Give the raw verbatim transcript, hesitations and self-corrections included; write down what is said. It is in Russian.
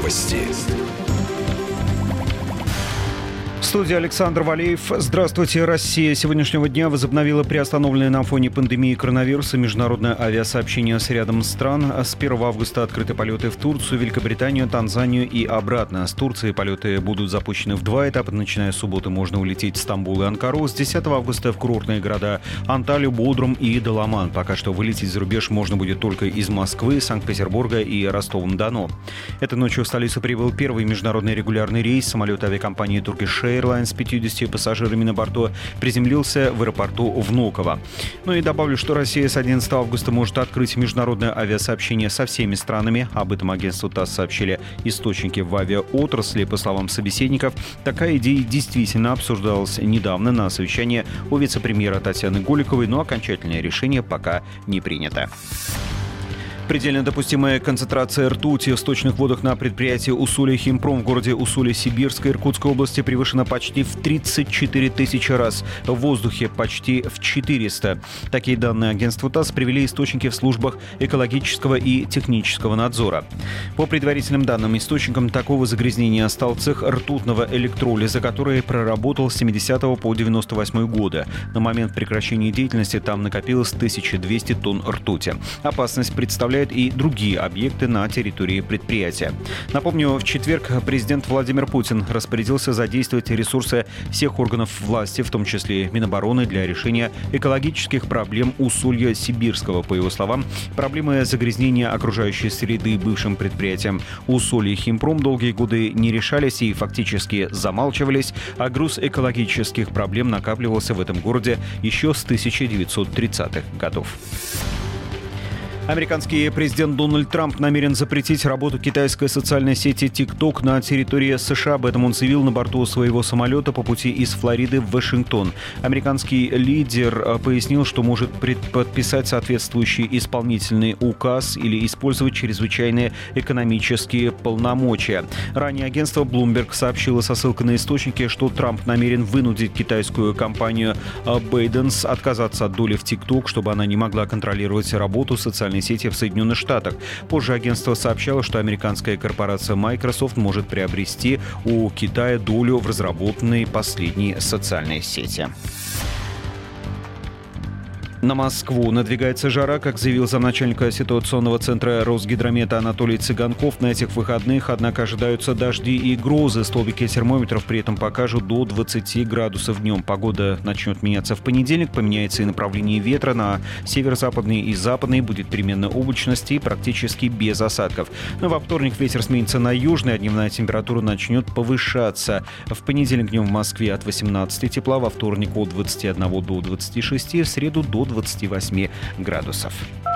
Новости. В студии Александр Валеев. Здравствуйте. Россия с сегодняшнего дня возобновила приостановленное на фоне пандемии коронавируса международное авиасообщение с рядом стран. С первого августа открыты полеты в Турцию, Великобританию, Танзанию и обратно. С Турции полеты будут запущены в два этапа. Начиная с субботы можно улететь в Стамбул и Анкару. С десятого августа в курортные города Анталию, Бодрум и Даламан. Пока что вылететь за рубеж можно будет только из Москвы, Санкт-Петербурга и Ростова-на-Дону. Этой ночью в столицу прибыл первый международный регулярный рейс. Самолет авиакомпании Turkish Airlines с пятьюдесятью пассажирами на борту приземлился в аэропорту Внуково. Ну и добавлю, что Россия с одиннадцатого августа может открыть международное авиасообщение со всеми странами. Об этом агентству ТАСС сообщили источники в авиаотрасли. По словам собеседников, такая идея действительно обсуждалась недавно на совещании у вице-премьера Татьяны Голиковой, но окончательное решение пока не принято. Предельно допустимая концентрация ртути в сточных водах на предприятии «Уссурия-Химпром» в городе Уссурия-Сибирской Иркутской области превышена почти в тридцать четыре тысячи раз, в воздухе почти в четыреста. Такие данные агентству ТАСС привели источники в службах экологического и технического надзора. По предварительным данным, источником такого загрязнения стал цех ртутного электролиза, который проработал с семидесятого по девяносто восьмой годы. На момент прекращения деятельности там накопилось тысяча двести тонн ртути. Опасность представляет и другие объекты на территории предприятия. Напомню, в четверг президент Владимир Путин распорядился задействовать ресурсы всех органов власти, в том числе Минобороны, для решения экологических проблем Уссурия-Сибирского. По его словам, проблемы загрязнения окружающей среды бывшим предприятием «Уссурия-Химпром» долгие годы не решались и фактически замалчивались, а груз экологических проблем накапливался в этом городе еще с тысяча девятьсот тридцатых годов. Американский президент Дональд Трамп намерен запретить работу китайской социальной сети TikTok на территории США. Об этом он заявил на борту своего самолета по пути из Флориды в Вашингтон. Американский лидер пояснил, что может подписать соответствующий исполнительный указ или использовать чрезвычайные экономические полномочия. Ранее агентство Bloomberg сообщило со ссылкой на источники, что Трамп намерен вынудить китайскую компанию ByteDance отказаться от доли в TikTok, чтобы она не могла контролировать работу социальной сети в Соединенных Штатах. Позже агентство сообщало, что американская корпорация Microsoft может приобрести у Китая долю в разработанной последней социальной сети. На Москву надвигается жара, как заявил замначальника ситуационного центра Росгидромета Анатолий Цыганков. На этих выходных, однако, ожидаются дожди и грозы. Столбики термометров при этом покажут до двадцати градусов днем. Погода начнет меняться в понедельник. Поменяется и направление ветра. На северо-западный и западный будет переменная облачность и практически без осадков. Но во вторник ветер сменится на южный, а дневная температура начнет повышаться. В понедельник днем в Москве от восемнадцати тепла, во вторник от двадцати одного до двадцати шести, в среду до двадцати восьми градусов.